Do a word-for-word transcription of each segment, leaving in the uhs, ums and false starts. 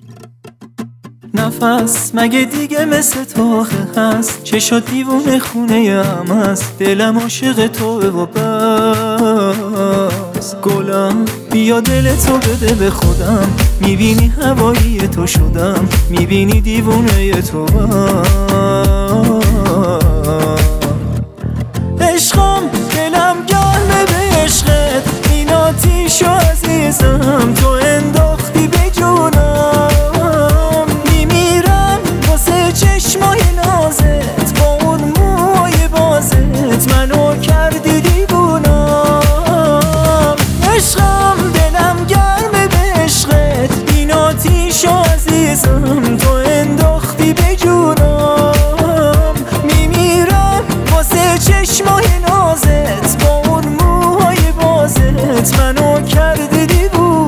نفس مگه دیگه مثل تو آخه هست؟ چشات دیوونه خونه هم هست، دلم عاشق توه و بس. گلم بیا دل تو بده به خودم، میبینی هوایی تو شدم، میبینی دیوونه تو هم. عشقم دلم گرمه به عشقت، این آتیشو عزیزم تو انداختی به جونم. میمیرم واسه چشمای نازت، با اون موهای بازت منو کردی دیوونم. عشقم دلم گرمه به عشقت، این آتیشو عزیزم تو انداختی به جونم. میمیرم واسه چشمای نازت، با اون موهای بازت منو کردی دیوونم.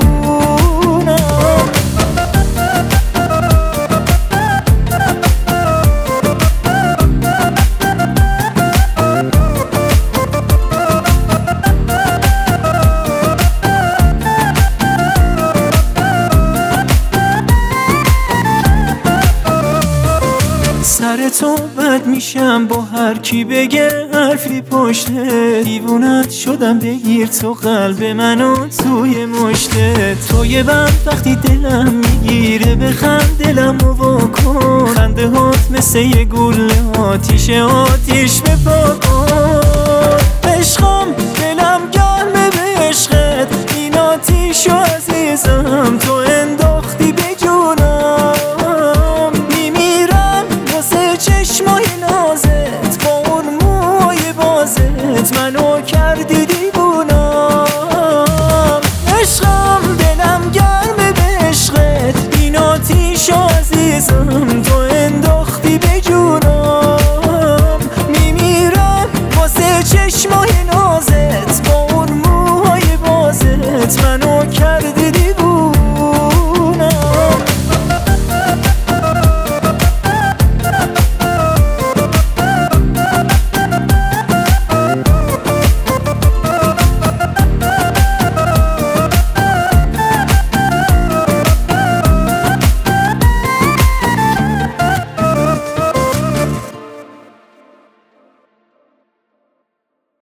سر تو بد میشم با هر کی بگه حرفی پشته، دیوونت شدم بگیر تو قلب منو توی مشته. توی بند وقتی دلم میگیره بخند دلمو واکن، خنده هات مثل یه گوله آتیش آتیش بپاکن. عشقم دلم گرمه به عشقت، این آتیشو عزیزم تو